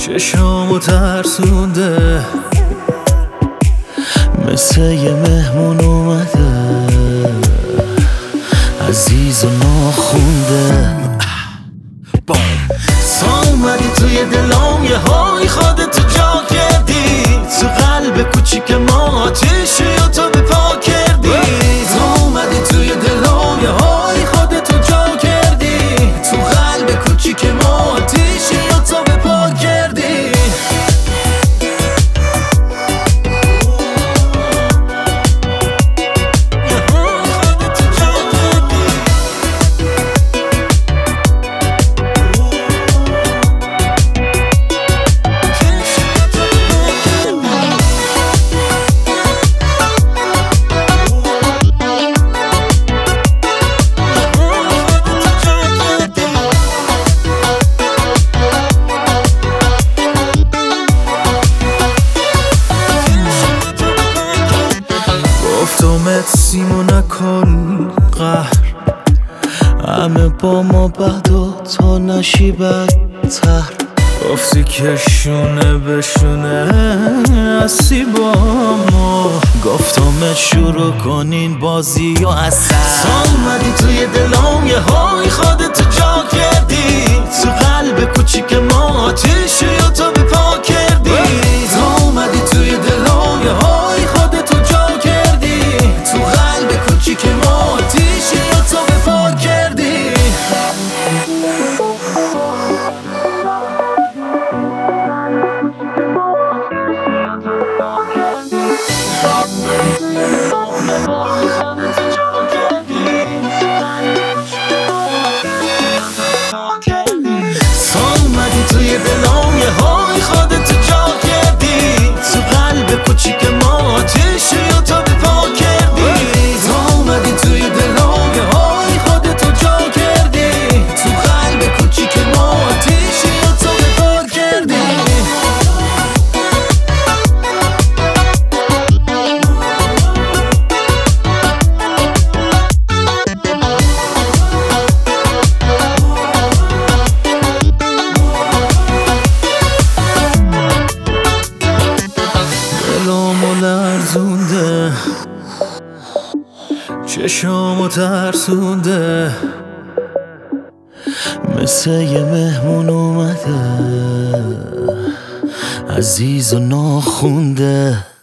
چشامو ترسونده، مثل یه مهمون اومده، عزیز و ناخونده. سا اومدی توی دلام، یه های خودتو جا کردی، تو قلب کوچیک ما آتیشی و تو به پا کردی. سا اومدی توی دلام، یه های خودتو جا کردی، تو قلب کوچیک ما آتیشی و تو به پا کردی. گفتمت سیمو نکن قهر، همه با ما بد و تو نشی بدتر. گفتی که شونه به شونه هستی با ما، گفتمت شروع کنین بازی و اثر. سا اومدی توی دلام، یه های خودتو جا کردی، تو قلب کوچیک ما آتیشی و تو به پا کردی. سا اومدی توی دلام، یه های خودتو جا کردی، تو قلب کوچیک ما آتیشی و تو به پا کردی. سا اومدی توی دلام، یه های خودتو جا کردی، تو قلب کوچیک ما آتیشی و تو به پا کردی. سا اومدی توی دلام، یه های خودتو جا کردی، تو قلب کوچیک ما آتیشی و تو به پا کردی. دلامو لرزونده، چشامو ترسونده، مثل یه مهمون اومده، عزیز و ناخونده.